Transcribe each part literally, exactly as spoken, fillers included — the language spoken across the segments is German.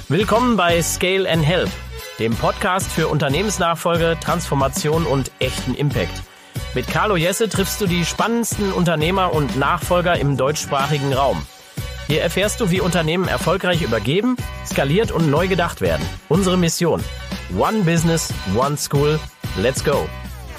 Willkommen bei Scale and Help, dem Podcast für Unternehmensnachfolge, Transformation und echten Impact. Mit Carlo Jesse triffst du die spannendsten Unternehmer und Nachfolger im deutschsprachigen Raum. Hier erfährst du, wie Unternehmen erfolgreich übergeben, skaliert und neu gedacht werden. Unsere Mission: One Business, One School. Let's go!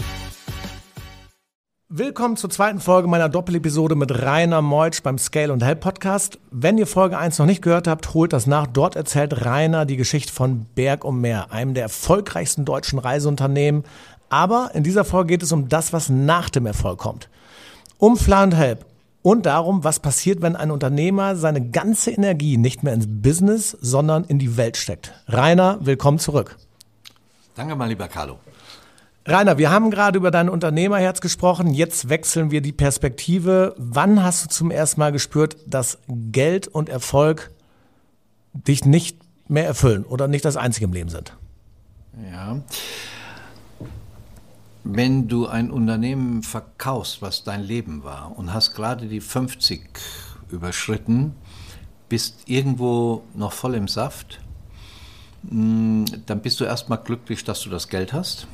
Willkommen zur zweiten Folge meiner Doppelepisode mit Rainer Meutsch beim Scale and Help Podcast. Wenn ihr Folge eins noch nicht gehört habt, holt das nach. Dort erzählt Rainer die Geschichte von Berg und Meer, einem der erfolgreichsten deutschen Reiseunternehmen. Aber in dieser Folge geht es um das, was nach dem Erfolg kommt. Um Fly and Help und darum, was passiert, wenn ein Unternehmer seine ganze Energie nicht mehr ins Business, sondern in die Welt steckt. Rainer, willkommen zurück. Danke mal, lieber Carlo. Rainer, wir haben gerade über dein Unternehmerherz gesprochen. Jetzt wechseln wir die Perspektive. Wann hast du zum ersten Mal gespürt, dass Geld und Erfolg dich nicht mehr erfüllen oder nicht das Einzige im Leben sind? Ja. Wenn du ein Unternehmen verkaufst, was dein Leben war, und hast gerade die fünfzig überschritten, bist irgendwo noch voll im Saft, dann bist du erstmal glücklich, dass du das Geld hast,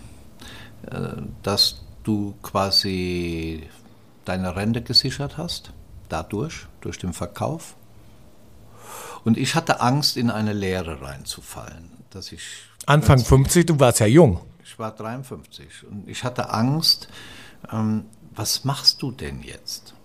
dass du quasi deine Rente gesichert hast, dadurch, durch den Verkauf. Und ich hatte Angst, in eine Leere reinzufallen. Dass ich Anfang fünfzig, du warst ja jung. Ich war dreiundfünfzig und ich hatte Angst, ähm, was machst du denn jetzt?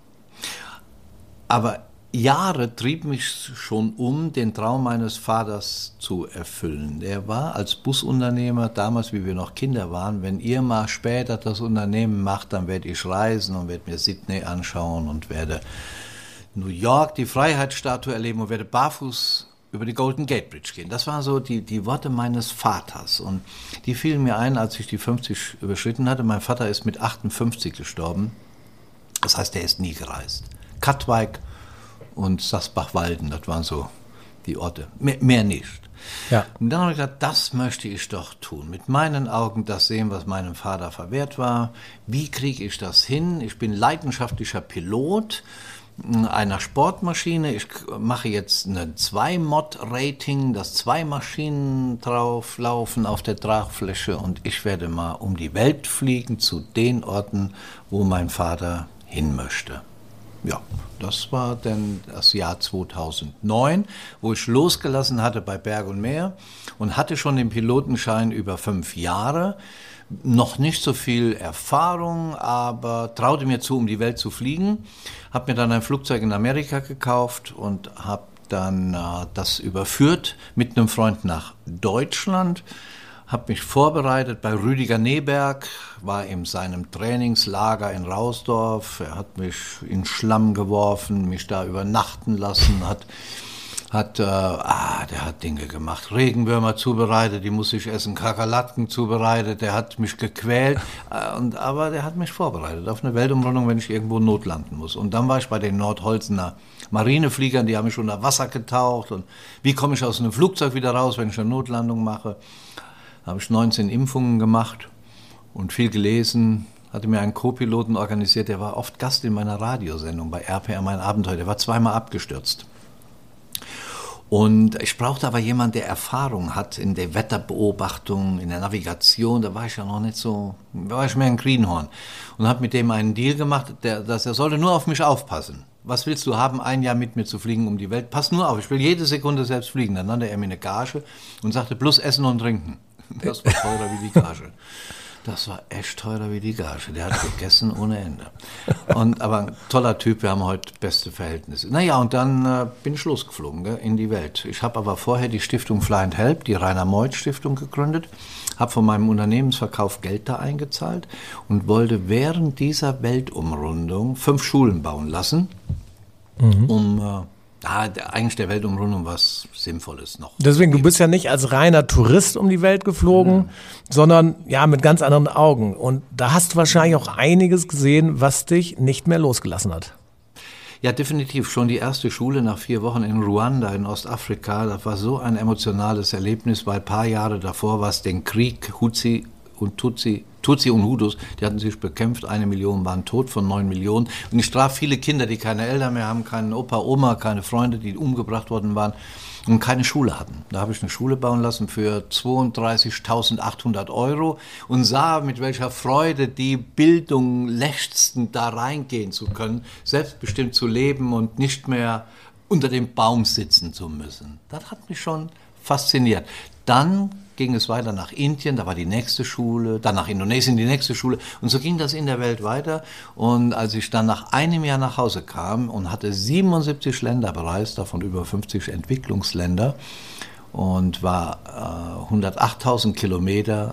Aber Jahre trieb mich schon um, den Traum meines Vaters zu erfüllen. Der war als Busunternehmer, damals wie wir noch Kinder waren, wenn ihr mal später das Unternehmen macht, dann werde ich reisen und werde mir Sydney anschauen und werde New York, die Freiheitsstatue erleben und werde barfuß über die Golden Gate Bridge gehen. Das waren so die, die Worte meines Vaters und die fielen mir ein, als ich die fünfzig überschritten hatte. Mein Vater ist mit achtundfünfzig gestorben, das heißt, er ist nie gereist. Katwijk und Sasbach-Walden, das waren so die Orte, mehr, mehr nicht. Ja. Und dann habe ich gedacht, das möchte ich doch tun. Mit meinen Augen das sehen, was meinem Vater verwehrt war. Wie kriege ich das hin? Ich bin leidenschaftlicher Pilot einer Sportmaschine. Ich mache jetzt ein zwei Mod Rating, dass zwei Maschinen drauf laufen auf der Tragfläche und ich werde mal um die Welt fliegen zu den Orten, wo mein Vater hin möchte. Ja, das war dann das Jahr zweitausendneun, wo ich losgelassen hatte bei Berg und Meer und hatte schon den Pilotenschein über fünf Jahre. Noch nicht so viel Erfahrung, aber traute mir zu, um die Welt zu fliegen. Habe mir dann ein Flugzeug in Amerika gekauft und habe dann äh, das überführt mit einem Freund nach Deutschland. Habe mich vorbereitet bei Rüdiger Neberg, war in seinem Trainingslager in Rausdorf. Er hat mich in Schlamm geworfen, mich da übernachten lassen, hat, hat, äh, ah, der hat Dinge gemacht. Regenwürmer zubereitet, die muss ich essen, Kakerlaken zubereitet, der hat mich gequält, äh, und, aber der hat mich vorbereitet auf eine Weltumrundung, wenn ich irgendwo notlanden muss. Und dann war ich bei den Nordholzener Marinefliegern, die haben mich unter Wasser getaucht und wie komme ich aus einem Flugzeug wieder raus, wenn ich eine Notlandung mache. Da habe ich neunzehn Impfungen gemacht und viel gelesen, hatte mir einen Co-Piloten organisiert, der war oft Gast in meiner Radiosendung bei R P R Mein Abenteuer, der war zweimal abgestürzt. Und ich brauchte aber jemanden, der Erfahrung hat in der Wetterbeobachtung, in der Navigation, da war ich ja noch nicht so, da war ich mehr ein Greenhorn. Und habe mit dem einen Deal gemacht, der, dass er sollte nur auf mich aufpassen. Was willst du haben, ein Jahr mit mir zu fliegen um die Welt? Pass nur auf, ich will jede Sekunde selbst fliegen. Dann nannte er mir eine Gage und sagte, plus Essen und Trinken. Das war teurer wie die Gage. Das war echt teurer wie die Gage. Der hat gegessen ohne Ende. Und, aber ein toller Typ, wir haben heute beste Verhältnisse. Naja, und dann äh, bin ich losgeflogen, gell, in die Welt. Ich habe aber vorher die Stiftung Fly and Help, die Rainer Meutsch Stiftung gegründet, habe von meinem Unternehmensverkauf Geld da eingezahlt und wollte während dieser Weltumrundung fünf Schulen bauen lassen, mhm. um... Äh, Ah, eigentlich der Weltumrundung was Sinnvolles noch. Deswegen, du bist ja nicht als reiner Tourist um die Welt geflogen, mhm. sondern ja mit ganz anderen Augen. Und da hast du wahrscheinlich auch einiges gesehen, was dich nicht mehr losgelassen hat. Ja, definitiv. Schon die erste Schule nach vier Wochen in Ruanda in Ostafrika, das war so ein emotionales Erlebnis, weil ein paar Jahre davor war es den Krieg, Hutu und Tutsi, Tutsi und Hutus, die hatten sich bekämpft, eine Million waren tot von neun Millionen. Und ich traf viele Kinder, die keine Eltern mehr haben, keinen Opa, Oma, keine Freunde, die umgebracht worden waren. und keine Schule hatten. Da habe ich eine Schule bauen lassen für zweiunddreißigtausendachthundert Euro und sah, mit welcher Freude die Bildung lechzten, da reingehen zu können, selbstbestimmt zu leben und nicht mehr unter dem Baum sitzen zu müssen. Das hat mich schon fasziniert. Dann ging es weiter nach Indien, da war die nächste Schule, dann nach Indonesien die nächste Schule und so ging das in der Welt weiter. Und als ich dann nach einem Jahr nach Hause kam und hatte siebenundsiebzig Länder bereist, davon über fünfzig Entwicklungsländer und war äh, hundertachttausend Kilometer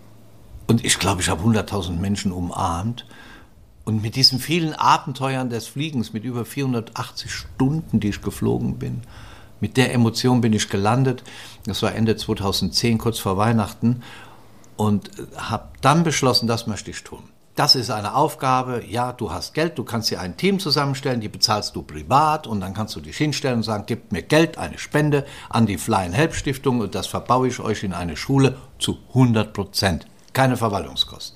und ich glaube, ich habe hunderttausend Menschen umarmt. Und mit diesen vielen Abenteuern des Fliegens, mit über vierhundertachtzig Stunden, die ich geflogen bin, mit der Emotion bin ich gelandet. Das war Ende zweitausendzehn, kurz vor Weihnachten. Und habe dann beschlossen, das möchte ich tun. Das ist eine Aufgabe. Ja, du hast Geld, du kannst dir ein Team zusammenstellen, die bezahlst du privat. Und dann kannst du dich hinstellen und sagen, gebt mir Geld, eine Spende an die Fly and Help Stiftung. Und das verbaue ich euch in eine Schule zu hundert Prozent. Keine Verwaltungskosten.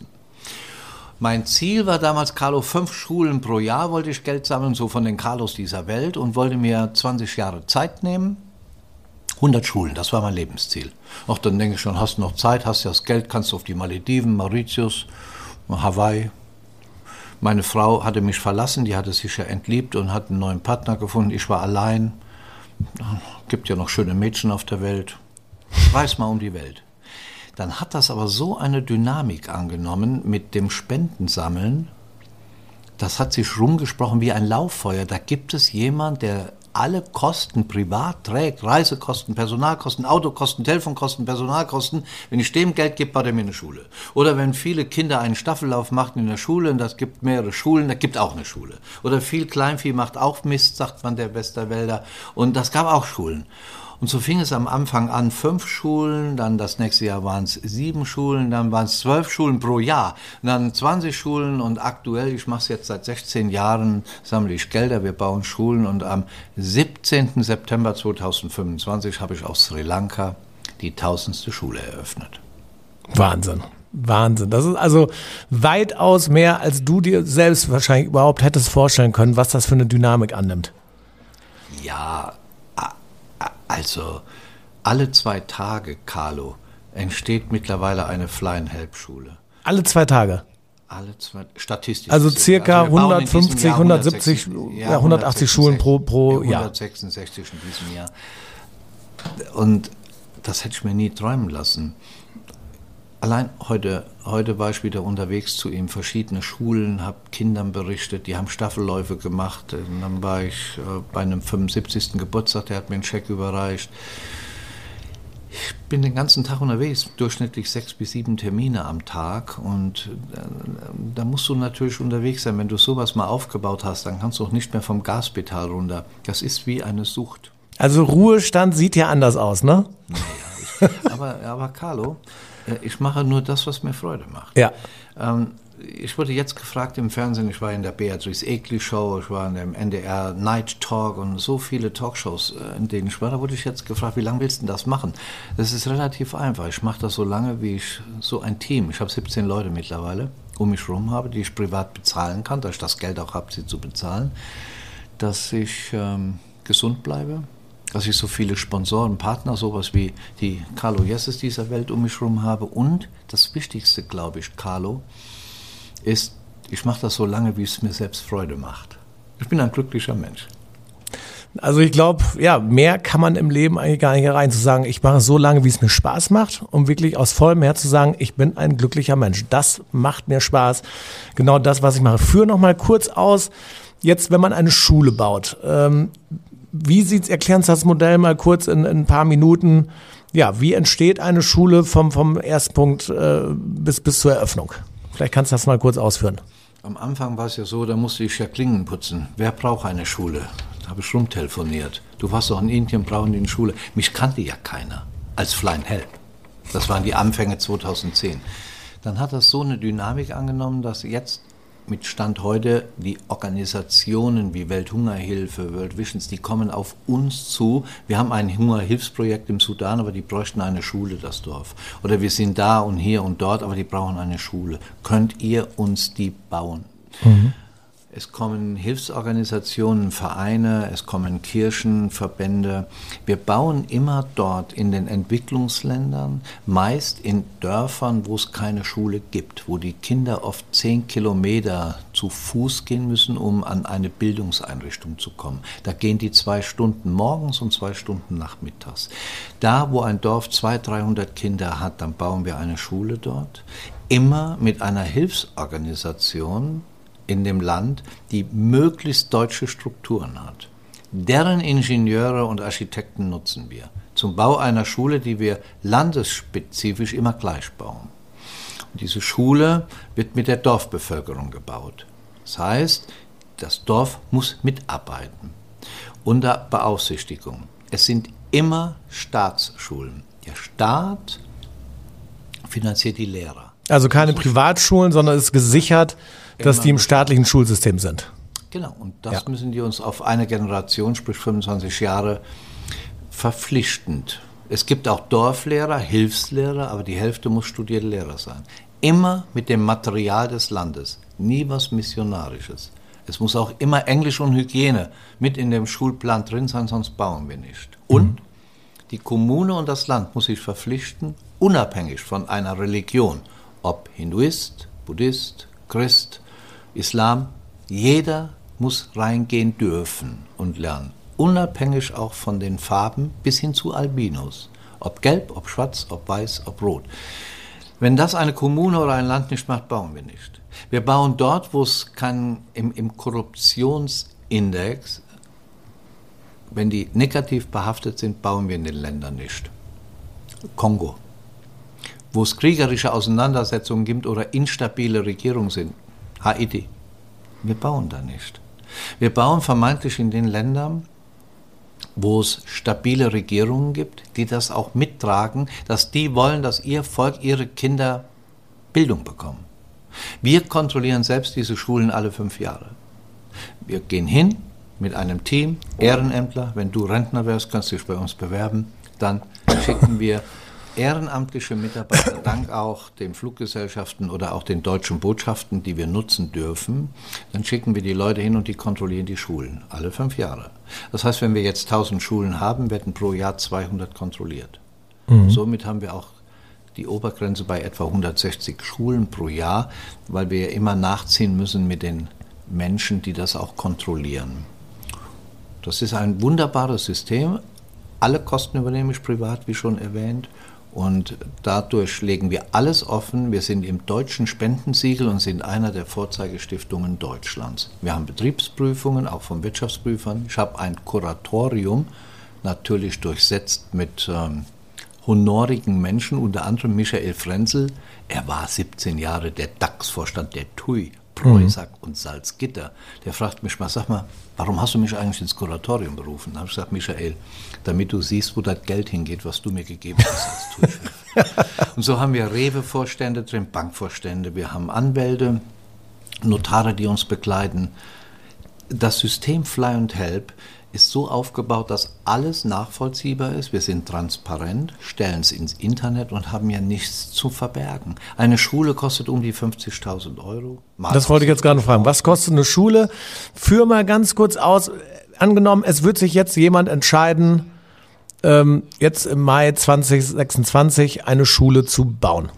Mein Ziel war damals, Carlo, fünf Schulen pro Jahr wollte ich Geld sammeln, so von den Carlos dieser Welt und wollte mir zwanzig Jahre Zeit nehmen. hundert Schulen, das war mein Lebensziel. Ach, dann denke ich schon, hast du noch Zeit, hast du das Geld, kannst du auf die Malediven, Mauritius, Hawaii. Meine Frau hatte mich verlassen, die hatte sich ja entliebt und hat einen neuen Partner gefunden. Ich war allein. Gibt ja noch schöne Mädchen auf der Welt. Reis mal um die Welt. Dann hat das aber so eine Dynamik angenommen mit dem Spendensammeln. Das hat sich rumgesprochen wie ein Lauffeuer. Da gibt es jemand, der alle Kosten privat trägt. Reisekosten, Personalkosten, Autokosten, Telefonkosten, Personalkosten. Wenn ich dem Geld gebe, baut er mir eine Schule. Oder wenn viele Kinder einen Staffellauf machen in der Schule und das gibt mehrere Schulen, da gibt auch eine Schule. Oder viel Kleinvieh macht auch Mist, sagt man der Westerwälder. Und das gab auch Schulen. Und so fing es am Anfang an, fünf Schulen, dann das nächste Jahr waren es sieben Schulen, dann waren es zwölf Schulen pro Jahr, dann zwanzig Schulen und aktuell, ich mache es jetzt seit sechzehn Jahren, sammle ich Gelder, wir bauen Schulen und am siebzehnten September zweitausendfünfundzwanzig habe ich auf Sri Lanka die tausendste Schule eröffnet. Wahnsinn. Wahnsinn. Das ist also weitaus mehr, als du dir selbst wahrscheinlich überhaupt hättest vorstellen können, was das für eine Dynamik annimmt. Ja, also alle zwei Tage, Carlo, entsteht mittlerweile eine Fly and Help Schule. Alle zwei Tage? Alle zwei, statistisch. Also circa also hundertfünfzig, hundertsiebzig, ja, hundertachtzig Schulen pro, pro Jahr. hundertsechsundsechzig in diesem Jahr. Und das hätte ich mir nie träumen lassen. Allein heute, heute war ich wieder unterwegs zu ihm, verschiedene Schulen, habe Kindern berichtet, die haben Staffelläufe gemacht. Und dann war ich äh, bei einem fünfundsiebzigsten Geburtstag, der hat mir einen Scheck überreicht. Ich bin den ganzen Tag unterwegs, durchschnittlich sechs bis sieben Termine am Tag. Und äh, da musst du natürlich unterwegs sein. Wenn du sowas mal aufgebaut hast, dann kannst du auch nicht mehr vom Gaspedal runter. Das ist wie eine Sucht. Also Ruhestand sieht ja anders aus, ne? Naja, ich, aber, aber Carlo, ich mache nur das, was mir Freude macht. Ja. Ähm, ich wurde jetzt gefragt im Fernsehen, ich war in der Beatrice Egli Show, ich war in dem N D R Night Talk und so viele Talkshows, in denen ich war. Da wurde ich jetzt gefragt, wie lange willst du das machen? Das ist relativ einfach. Ich mache das so lange, wie ich so ein Team, ich habe siebzehn Leute mittlerweile um mich herum habe, die ich privat bezahlen kann, dass ich das Geld auch habe, sie zu bezahlen, dass ich ähm, gesund bleibe, dass ich so viele Sponsoren, Partner, sowas wie die Carlo Jesses dieser Welt um mich herum habe. Und das Wichtigste, glaube ich, Carlo, ist, ich mache das so lange, wie es mir selbst Freude macht. Ich bin ein glücklicher Mensch. Also ich glaube, ja, mehr kann man im Leben eigentlich gar nicht rein, zu sagen, ich mache es so lange, wie es mir Spaß macht, um wirklich aus vollem Herzen zu sagen, ich bin ein glücklicher Mensch. Das macht mir Spaß. Genau das, was ich mache. Führ noch mal kurz aus, jetzt, wenn man eine Schule baut, ähm, wie sieht's, erklären Sie das Modell mal kurz in, in ein paar Minuten. Ja, wie entsteht eine Schule vom, vom ersten Punkt äh, bis, bis zur Eröffnung? Vielleicht kannst du das mal kurz ausführen. Am Anfang war es ja so, da musste ich ja Klingen putzen. Wer braucht eine Schule? Da habe ich rumtelefoniert. Du warst doch in Indien, brauchen die eine Schule. Mich kannte ja keiner als Fly and Help. Das waren die Anfänge zweitausendzehn. Dann hat das so eine Dynamik angenommen, dass jetzt mit Stand heute die Organisationen wie Welthungerhilfe, World Visions, die kommen auf uns zu. Wir haben ein Hungerhilfsprojekt im Sudan, aber die bräuchten eine Schule, das Dorf. Oder wir sind da und hier und dort, aber die brauchen eine Schule. Könnt ihr uns die bauen? Mhm. Es kommen Hilfsorganisationen, Vereine, es kommen Kirchen, Verbände. Wir bauen immer dort in den Entwicklungsländern, meist in Dörfern, wo es keine Schule gibt, wo die Kinder oft zehn Kilometer zu Fuß gehen müssen, um an eine Bildungseinrichtung zu kommen. Da gehen die zwei Stunden morgens und zwei Stunden nachmittags. Da, wo ein Dorf zweihundert, dreihundert Kinder hat, dann bauen wir eine Schule dort. Immer mit einer Hilfsorganisation in dem Land, die möglichst deutsche Strukturen hat. Deren Ingenieure und Architekten nutzen wir zum Bau einer Schule, die wir landesspezifisch immer gleich bauen. Und diese Schule wird mit der Dorfbevölkerung gebaut. Das heißt, das Dorf muss mitarbeiten unter Beaufsichtigung. Es sind immer Staatsschulen. Der Staat finanziert die Lehrer. Also keine Privatschulen, sondern es ist gesichert, dass die im staatlichen Schulsystem sind. Genau, und das ja. müssen die uns auf eine Generation, sprich fünfundzwanzig Jahre, verpflichtend. Es gibt auch Dorflehrer, Hilfslehrer, aber die Hälfte muss studierte Lehrer sein. Immer mit dem Material des Landes, nie was Missionarisches. Es muss auch immer Englisch und Hygiene mit in dem Schulplan drin sein, sonst bauen wir nicht. Und mhm. die Kommune und das Land muss sich verpflichten, unabhängig von einer Religion, ob Hinduist, Buddhist, Christ, Islam, jeder muss reingehen dürfen und lernen. Unabhängig auch von den Farben bis hin zu Albinos. Ob gelb, ob schwarz, ob weiß, ob rot. Wenn das eine Kommune oder ein Land nicht macht, bauen wir nicht. Wir bauen dort, wo es kann, im, im Korruptionsindex, wenn die negativ behaftet sind, bauen wir in den Ländern nicht. Kongo. Wo es kriegerische Auseinandersetzungen gibt oder instabile Regierungen sind. Haiti. Wir bauen da nicht. Wir bauen vermeintlich in den Ländern, wo es stabile Regierungen gibt, die das auch mittragen, dass die wollen, dass ihr Volk, ihre Kinder Bildung bekommen. Wir kontrollieren selbst diese Schulen alle fünf Jahre. Wir gehen hin mit einem Team, Ehrenämtler, wenn du Rentner wärst, kannst du dich bei uns bewerben, dann schicken wir ehrenamtliche Mitarbeiter, dank auch den Fluggesellschaften oder auch den deutschen Botschaften, die wir nutzen dürfen, dann schicken wir die Leute hin und die kontrollieren die Schulen, alle fünf Jahre. Das heißt, wenn wir jetzt tausend Schulen haben, werden pro Jahr zweihundert kontrolliert. Mhm. Somit haben wir auch die Obergrenze bei etwa hundertsechzig Schulen pro Jahr, weil wir ja immer nachziehen müssen mit den Menschen, die das auch kontrollieren. Das ist ein wunderbares System. Alle Kosten übernehme ich privat, wie schon erwähnt. Und dadurch legen wir alles offen. Wir sind im deutschen Spendensiegel und sind einer der Vorzeigestiftungen Deutschlands. Wir haben Betriebsprüfungen, auch von Wirtschaftsprüfern. Ich habe ein Kuratorium, natürlich durchsetzt mit ähm, honorigen Menschen, unter anderem Michael Frenzel. Er war siebzehn Jahre der D A X-Vorstand der T U I, Preußack mhm. und Salzgitter. Der fragt mich mal, sag mal, warum hast du mich eigentlich ins Kuratorium berufen? Da habe ich gesagt, Michael, damit du siehst, wo das Geld hingeht, was du mir gegeben hast als T U I-Chef. Und so haben wir Rewe-Vorstände drin, Bankvorstände, wir haben Anwälte, Notare, die uns begleiten. Das System Fly and Help ist so aufgebaut, dass alles nachvollziehbar ist. Wir sind transparent, stellen es ins Internet und haben ja nichts zu verbergen. Eine Schule kostet um die fünfzigtausend Euro. Mal das wollte ich jetzt gerade fragen. Was kostet eine Schule? Führ mal ganz kurz aus. Angenommen, es wird sich jetzt jemand entscheiden, ähm, jetzt im Mai zwanzig sechsundzwanzig eine Schule zu bauen.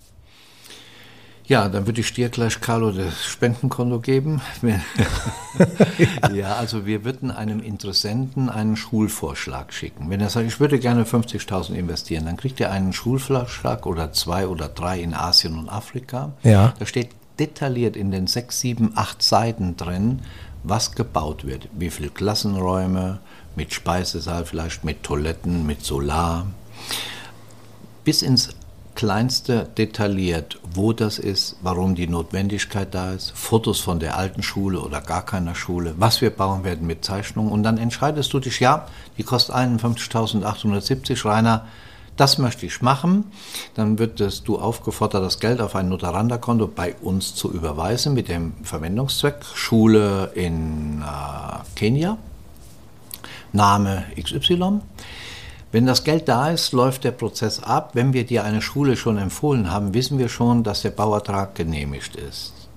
Ja, dann würde ich dir gleich, Carlo, das Spendenkonto geben. ja. ja, also wir würden einem Interessenten einen Schulvorschlag schicken. Wenn er sagt, ich würde gerne fünfzigtausend investieren, dann kriegt er einen Schulvorschlag oder zwei oder drei in Asien und Afrika. Ja. Da steht detailliert in den sechs, sieben, acht Seiten drin, was gebaut wird. Wie viele Klassenräume, mit Speisesaal vielleicht, mit Toiletten, mit Solar. Bis ins Kleinste detailliert, wo das ist, warum die Notwendigkeit da ist, Fotos von der alten Schule oder gar keiner Schule, was wir bauen werden mit Zeichnungen und dann entscheidest du dich, ja, die kostet einundfünfzigtausendachthundertsiebzig, Rainer, das möchte ich machen, dann wirst du aufgefordert, das Geld auf ein Notarandakonto bei uns zu überweisen mit dem Verwendungszweck Schule in äh, Kenia, Name X Y. Wenn das Geld da ist, läuft der Prozess ab. Wenn wir dir eine Schule schon empfohlen haben, wissen wir schon, dass der Bauertrag genehmigt ist.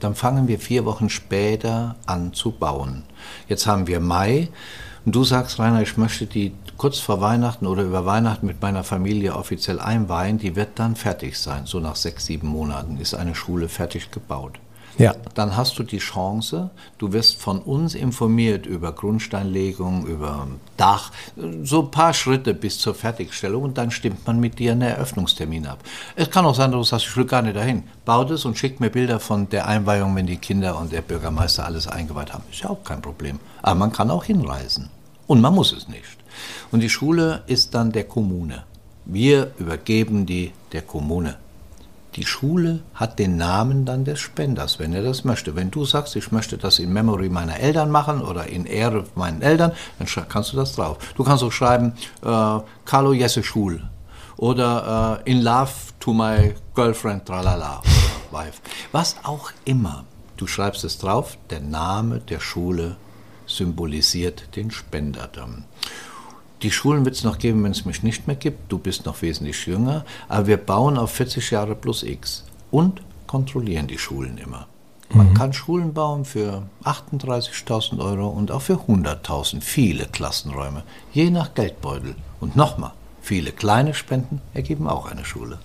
dann fangen wir vier Wochen später an zu bauen. Jetzt haben wir Mai und du sagst, Rainer, ich möchte die kurz vor Weihnachten oder über Weihnachten mit meiner Familie offiziell einweihen, die wird dann fertig sein. So nach sechs, sieben Monaten ist eine Schule fertig gebaut. Ja. Dann hast du die Chance, du wirst von uns informiert über Grundsteinlegung, über Dach, so ein paar Schritte bis zur Fertigstellung und dann stimmt man mit dir einen Eröffnungstermin ab. Es kann auch sein, dass du sagst, ich will gar nicht dahin. Baut es und schickt mir Bilder von der Einweihung, wenn die Kinder und der Bürgermeister alles eingeweiht haben. Ist ja auch kein Problem. Aber man kann auch hinreisen und man muss es nicht. Und die Schule ist dann der Kommune. Wir übergeben die der Kommune. Die Schule hat den Namen dann des Spenders, wenn er das möchte. Wenn du sagst, ich möchte das in Memory meiner Eltern machen oder in Ehre meinen Eltern, dann kannst du das drauf. Du kannst auch schreiben, äh, Carlo Jesse Schul oder äh, In Love to my girlfriend, tralala, oder wife. Was auch immer. Du schreibst es drauf, der Name der Schule symbolisiert den Spender dann. Die Schulen wird es noch geben, wenn es mich nicht mehr gibt. Du bist noch wesentlich jünger. Aber wir bauen auf vierzig Jahre plus X und kontrollieren die Schulen immer. Man mhm. kann Schulen bauen für achtunddreißigtausend Euro und auch für hunderttausend. Viele Klassenräume, je nach Geldbeutel. Und nochmal, viele kleine Spenden ergeben auch eine Schule.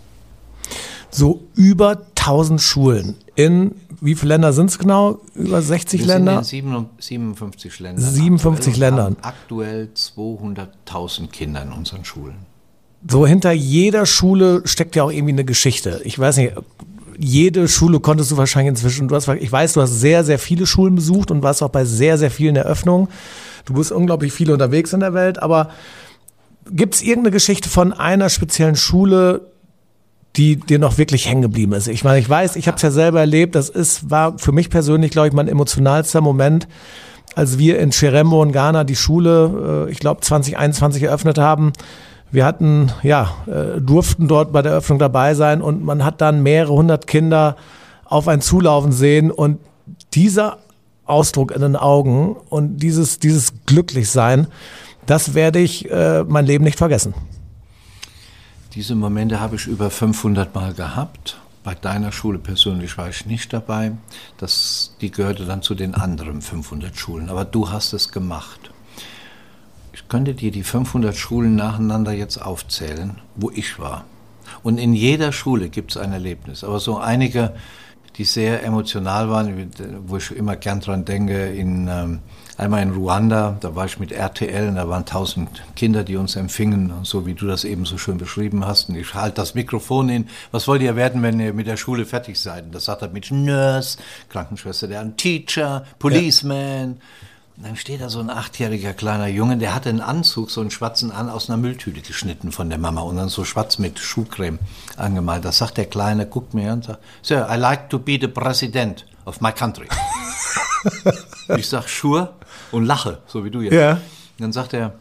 So über tausend Schulen. In wie viele Länder sind es genau? Über sechzig Wir Länder? sind in siebenundfünfzig Ländern. siebenundfünfzig aktuell Ländern. Aktuell zweihunderttausend Kinder in unseren Schulen. So hinter jeder Schule steckt ja auch irgendwie eine Geschichte. Ich weiß nicht, jede Schule konntest du wahrscheinlich inzwischen, du hast, ich weiß, du hast sehr, sehr viele Schulen besucht und warst auch bei sehr, sehr vielen Eröffnungen. Du bist unglaublich viel unterwegs in der Welt, aber gibt es irgendeine Geschichte von einer speziellen Schule, die dir noch wirklich hängen geblieben ist? Ich meine, ich weiß, ich habe es ja selber erlebt, das ist, war für mich persönlich, glaube ich, mein emotionalster Moment, als wir in Chirembo in Ghana die Schule, ich glaube, zwanzig einundzwanzig eröffnet haben. Wir hatten, ja, durften dort bei der Eröffnung dabei sein und man hat dann mehrere hundert Kinder auf einen zulaufen sehen und dieser Ausdruck in den Augen und dieses, dieses Glücklichsein, das werde ich äh, mein Leben nicht vergessen. Diese Momente habe ich über fünfhundert Mal gehabt. Bei deiner Schule persönlich war ich nicht dabei. Das, die gehörte dann zu den anderen fünfhundert Schulen. Aber du hast es gemacht. Ich könnte dir die fünfhundert Schulen nacheinander jetzt aufzählen, wo ich war. Und in jeder Schule gibt es ein Erlebnis. Aber so einige, die sehr emotional waren, wo ich immer gern dran denke, in, ähm, einmal in Ruanda, da war ich mit R T L und da waren tausend Kinder, die uns empfingen, so wie du das eben so schön beschrieben hast. Und ich halte das Mikrofon hin. Was wollt ihr werden, wenn ihr mit der Schule fertig seid? Und das sagt er mit Nurse, Krankenschwester, der ein Teacher, Policeman. Ja. Und dann steht da so ein achtjähriger kleiner Junge, der hatte einen Anzug, so einen schwarzen an, aus einer Mülltüte geschnitten von der Mama und dann so schwarz mit Schuhcreme angemalt. Das sagt der Kleine, guckt mir an und sagt, Sir, I like to be the president of my country. Ich sag, sure, und lache, so wie du jetzt. Yeah. Dann sagt er,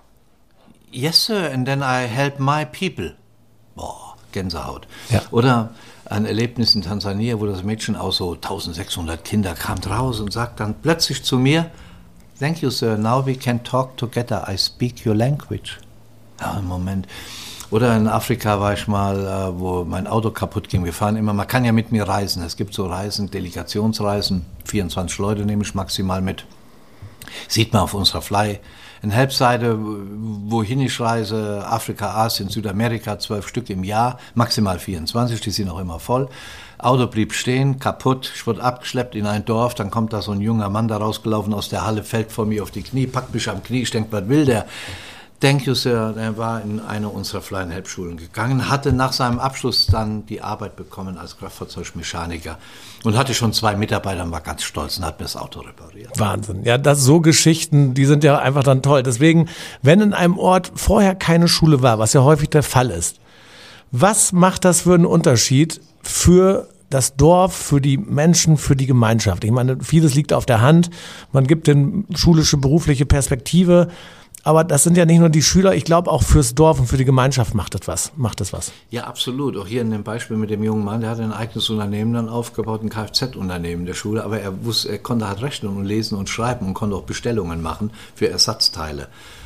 yes, sir, and then I help my people. Boah, Gänsehaut. Ja. Oder ein Erlebnis in Tansania, wo das Mädchen aus so eintausendsechshundert Kinder kam raus und sagt dann plötzlich zu mir, thank you, sir, now we can talk together, I speak your language. Ja, Moment. Oder in Afrika war ich mal, wo mein Auto kaputt ging. Wir fahren immer, man kann ja mit mir reisen. Es gibt so Reisen, Delegationsreisen, vierundzwanzig Leute nehme ich maximal mit. Sieht man auf unserer Fly. Eine Helpseite, wohin ich reise, Afrika, Asien, Südamerika, zwölf Stück im Jahr, maximal vierundzwanzig, die sind auch immer voll. Auto blieb stehen, kaputt, ich wurde abgeschleppt in ein Dorf, dann kommt da so ein junger Mann da rausgelaufen aus der Halle, fällt vor mir auf die Knie, packt mich am Knie, ich denke, was will der? Thank you, Sir. Er war in eine unserer Flying Help Schulen gegangen, hatte nach seinem Abschluss dann die Arbeit bekommen als Kraftfahrzeugmechaniker und hatte schon zwei Mitarbeiter und war ganz stolz und hat mir das Auto repariert. Wahnsinn. Ja, das so Geschichten, die sind ja einfach dann toll. Deswegen, wenn in einem Ort vorher keine Schule war, was ja häufig der Fall ist, was macht das für einen Unterschied für das Dorf, für die Menschen, für die Gemeinschaft? Ich meine, vieles liegt auf der Hand. Man gibt den schulische, berufliche Perspektive. Aber das sind ja nicht nur die Schüler, ich glaube auch fürs Dorf und für die Gemeinschaft macht das was. Macht das was. Ja, absolut. Auch hier in dem Beispiel mit dem jungen Mann, der hat ein eigenes Unternehmen dann aufgebaut, ein Kfz-Unternehmen der Schule. Aber er wusste, er konnte halt rechnen und lesen und schreiben und konnte auch Bestellungen machen für Ersatzteile.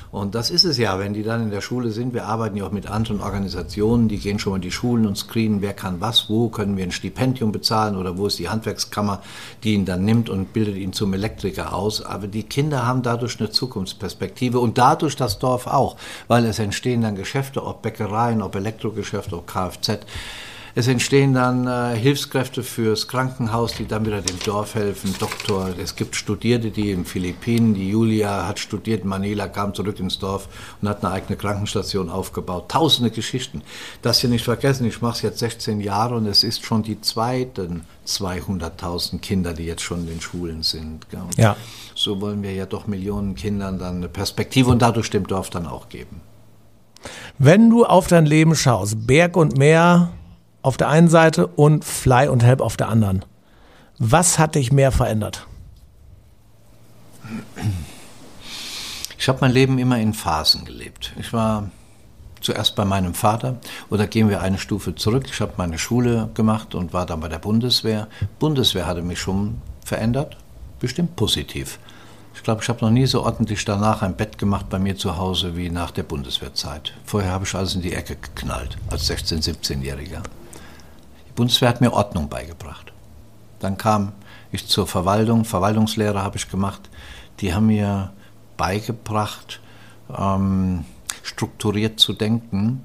Und das ist es ja, wenn die dann in der Schule sind. Wir arbeiten ja auch mit anderen Organisationen, die gehen schon mal in die Schulen und screenen, wer kann was, wo können wir ein Stipendium bezahlen oder wo ist die Handwerkskammer, die ihn dann nimmt und bildet ihn zum Elektriker aus. Aber die Kinder haben dadurch eine Zukunftsperspektive und dadurch das Dorf auch, weil es entstehen dann Geschäfte, ob Bäckereien, ob Elektrogeschäfte, ob Kfz. Es entstehen dann äh, Hilfskräfte fürs Krankenhaus, die dann wieder dem Dorf helfen, Doktor. Es gibt Studierte, die in den Philippinen, die Julia hat studiert in Manila, kam zurück ins Dorf und hat eine eigene Krankenstation aufgebaut. Tausende Geschichten. Das hier nicht vergessen, ich mache es jetzt sechzehn Jahre und es ist schon die zweiten zweihunderttausend Kinder, die jetzt schon in den Schulen sind. Gell? Ja. So wollen wir ja doch Millionen Kindern dann eine Perspektive und dadurch dem Dorf dann auch geben. Wenn du auf dein Leben schaust, Berg und Meer auf der einen Seite und Fly und Help auf der anderen. Was hat dich mehr verändert? Ich habe mein Leben immer in Phasen gelebt. Ich war zuerst bei meinem Vater, oder gehen wir eine Stufe zurück. Ich habe meine Schule gemacht und war dann bei der Bundeswehr. Bundeswehr hatte mich schon verändert, bestimmt positiv. Ich glaube, ich habe noch nie so ordentlich danach ein Bett gemacht bei mir zu Hause wie nach der Bundeswehrzeit. Vorher habe ich alles in die Ecke geknallt, als sechzehn-, siebzehnjähriger. Die Bundeswehr hat mir Ordnung beigebracht. Dann kam ich zur Verwaltung, Verwaltungslehre habe ich gemacht. Die haben mir beigebracht, ähm, strukturiert zu denken.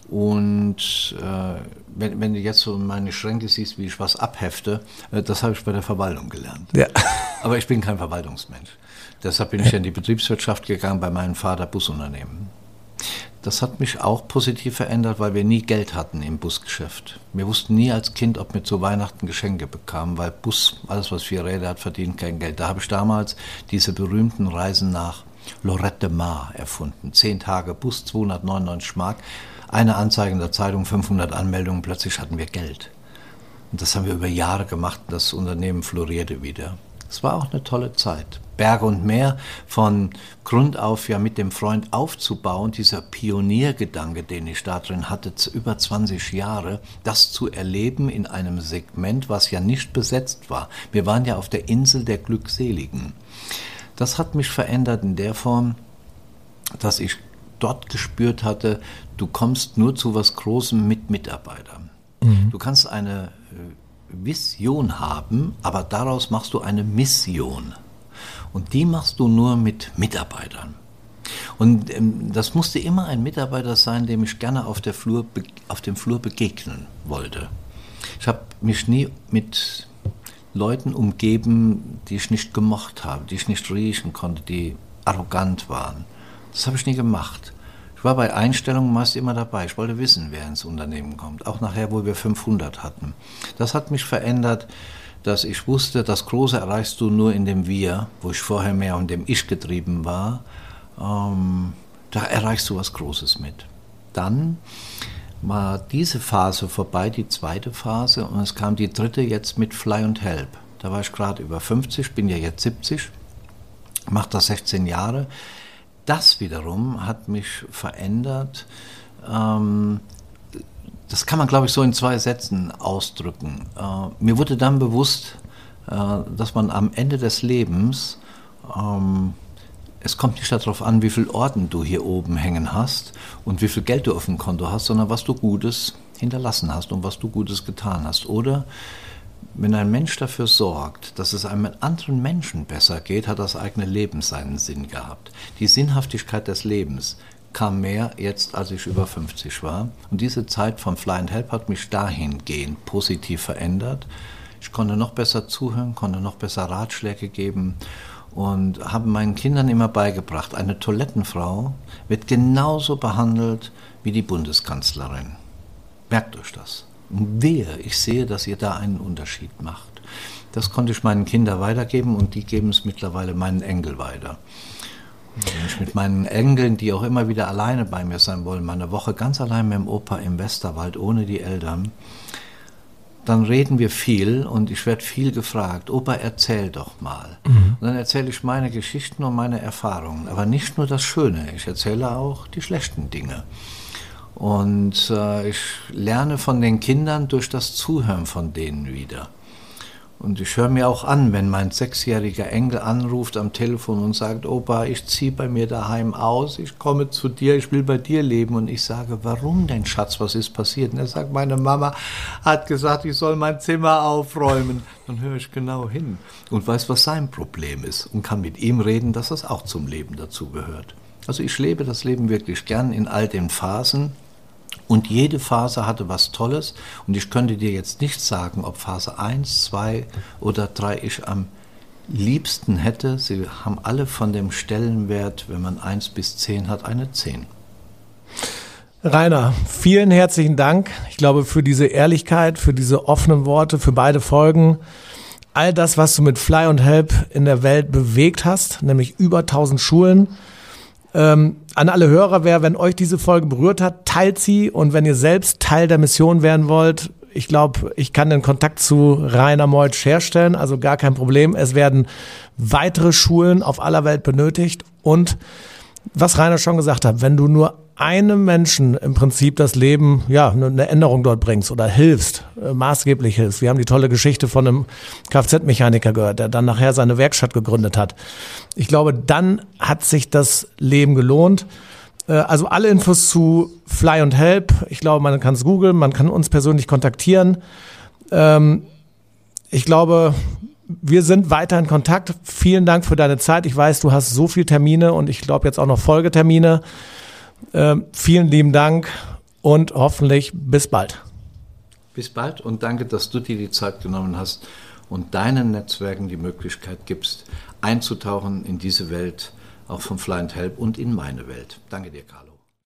Und äh, wenn, wenn du jetzt so meine Schränke siehst, wie ich was abhefte, äh, das habe ich bei der Verwaltung gelernt. Ja. Aber ich bin kein Verwaltungsmensch. Deshalb bin ich in die Betriebswirtschaft gegangen, bei meinem Vater Busunternehmen. Das hat mich auch positiv verändert, weil wir nie Geld hatten im Busgeschäft. Wir wussten nie als Kind, ob wir zu Weihnachten Geschenke bekamen, weil Bus, alles was vier Räder hat, verdient kein Geld. Da habe ich damals diese berühmten Reisen nach Lorette de Mar erfunden. Zehn Tage Bus, zweihundertneunundneunzig Mark, eine Anzeige in der Zeitung, fünfhundert Anmeldungen, plötzlich hatten wir Geld. Und das haben wir über Jahre gemacht, das Unternehmen florierte wieder. Es war auch eine tolle Zeit. Berge und Meer von Grund auf ja mit dem Freund aufzubauen, dieser Pioniergedanke, den ich da drin hatte, über zwanzig Jahre, das zu erleben in einem Segment, was ja nicht besetzt war. Wir waren ja auf der Insel der Glückseligen. Das hat mich verändert in der Form, dass ich dort gespürt hatte, du kommst nur zu was Großem mit Mitarbeitern. Mhm. Du kannst eine Vision haben, aber daraus machst du eine Mission. Und die machst du nur mit Mitarbeitern. Und ähm, das musste immer ein Mitarbeiter sein, dem ich gerne auf, der Flur, auf dem Flur begegnen wollte. Ich habe mich nie mit Leuten umgeben, die ich nicht gemocht habe, die ich nicht riechen konnte, die arrogant waren. Das habe ich nie gemacht. Ich war bei Einstellungen meist immer dabei. Ich wollte wissen, wer ins Unternehmen kommt. Auch nachher, wo wir fünfhundert hatten. Das hat mich verändert, dass ich wusste, das Große erreichst du nur in dem Wir, wo ich vorher mehr in dem Ich getrieben war. Ähm, da erreichst du was Großes mit. Dann war diese Phase vorbei, die zweite Phase, und es kam die dritte jetzt mit Fly und Help. Da war ich gerade über fünfzig, bin ja jetzt siebzig, mache das sechzehn Jahre. Das wiederum hat mich verändert. Ähm, das kann man, glaube ich, so in zwei Sätzen ausdrücken. Äh, mir wurde dann bewusst, äh, dass man am Ende des Lebens, ähm, es kommt nicht darauf an, wie viel Orden du hier oben hängen hast und wie viel Geld du auf dem Konto hast, sondern was du Gutes hinterlassen hast und was du Gutes getan hast. Oder wenn ein Mensch dafür sorgt, dass es einem anderen Menschen besser geht, hat das eigene Leben seinen Sinn gehabt. Die Sinnhaftigkeit des Lebens kam mehr jetzt, als ich über fünfzig war. Und diese Zeit von Fly and Help hat mich dahingehend positiv verändert. Ich konnte noch besser zuhören, konnte noch besser Ratschläge geben und habe meinen Kindern immer beigebracht, eine Toilettenfrau wird genauso behandelt wie die Bundeskanzlerin. Merkt euch das. Und wehe, ich sehe, dass ihr da einen Unterschied macht. Das konnte ich meinen Kindern weitergeben und die geben es mittlerweile meinen Enkel weiter. Wenn ich mit meinen Enkeln, die auch immer wieder alleine bei mir sein wollen, meine Woche ganz allein mit dem Opa im Westerwald, ohne die Eltern, dann reden wir viel und ich werde viel gefragt, Opa, erzähl doch mal. Mhm. Und dann erzähle ich meine Geschichten und meine Erfahrungen, aber nicht nur das Schöne, ich erzähle auch die schlechten Dinge. Und äh, ich lerne von den Kindern durch das Zuhören von denen wieder. Und ich höre mir auch an, wenn mein sechsjähriger Enkel anruft am Telefon und sagt, Opa, ich ziehe bei mir daheim aus, ich komme zu dir, ich will bei dir leben. Und ich sage, warum denn, Schatz, was ist passiert? Und er sagt, meine Mama hat gesagt, ich soll mein Zimmer aufräumen. Dann höre ich genau hin und weiß, was sein Problem ist und kann mit ihm reden, dass das auch zum Leben dazugehört. Also ich lebe das Leben wirklich gern in all den Phasen. Und jede Phase hatte was Tolles und ich könnte dir jetzt nicht sagen, ob Phase eins, zwei oder drei ich am liebsten hätte. Sie haben alle von dem Stellenwert, wenn man eins bis zehn hat, eine zehn. Rainer, vielen herzlichen Dank. Ich glaube, für diese Ehrlichkeit, für diese offenen Worte, für beide Folgen. All das, was du mit Fly und Help in der Welt bewegt hast, nämlich über tausend Schulen. Ähm, an alle Hörer, wer, wenn euch diese Folge berührt hat, teilt sie, und wenn ihr selbst Teil der Mission werden wollt, ich glaube, ich kann den Kontakt zu Rainer Meutsch herstellen, also gar kein Problem. Es werden weitere Schulen auf aller Welt benötigt, und was Rainer schon gesagt hat, wenn du nur einem Menschen im Prinzip das Leben, ja, eine Änderung dort bringst oder hilfst, äh, maßgeblich hilfst. Wir haben die tolle Geschichte von einem Kfz-Mechaniker gehört, der dann nachher seine Werkstatt gegründet hat. Ich glaube, dann hat sich das Leben gelohnt. Äh, also alle Infos zu Fly und Help, ich glaube, man kann es googeln, man kann uns persönlich kontaktieren. Ähm, ich glaube, wir sind weiter in Kontakt. Vielen Dank für deine Zeit. Ich weiß, du hast so viele Termine und ich glaube jetzt auch noch Folgetermine. Ähm, vielen lieben Dank und hoffentlich bis bald. Bis bald und danke, dass du dir die Zeit genommen hast und deinen Netzwerken die Möglichkeit gibst, einzutauchen in diese Welt, auch von Fly and Help und in meine Welt. Danke dir, Carlo.